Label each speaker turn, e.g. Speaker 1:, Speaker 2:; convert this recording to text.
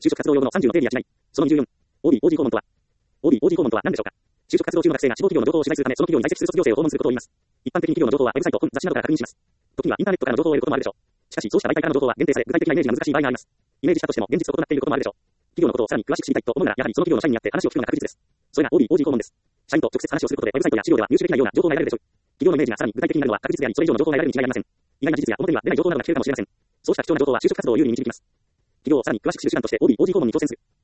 Speaker 1: 就職活動用語の30の定義や違い。その24。OB、OG 訪問とは OB、OG 訪問とは何でしょうか。就職活動中の学生が志望企業の情報を取材するため、その企業に在籍する卒業生を訪問することを言います。一般的に企業の情報はウェブサイト、本、雑誌などから確認します。時にはインターネットからの情報を得ることもあるでしょう。しかし、そうした媒体からの情報は限定され、具体的なイメージが難しい場合があります。イメージしたとしても、現実を行っていることもあるでしょう。企業のことをさらに詳しく知りたいと思うなら、やはりその企業の社員に会って話を聞くのが確実です。それが OB、OG 訪問です。社員と直接話をすることで、ウェブサイトや資料では入手できないような情報が得られるでしょう。企業のイメージがさらに具体的になるのは確実であり、それ以上の情報が得られるに違いありません。意外な事実や表には出ない情報などが聞けるかもしれません。そうした貴重な情報は就職活動を有利に導きます。企業をさらに詳しく知る手段として OB、OG 訪問に挑戦する。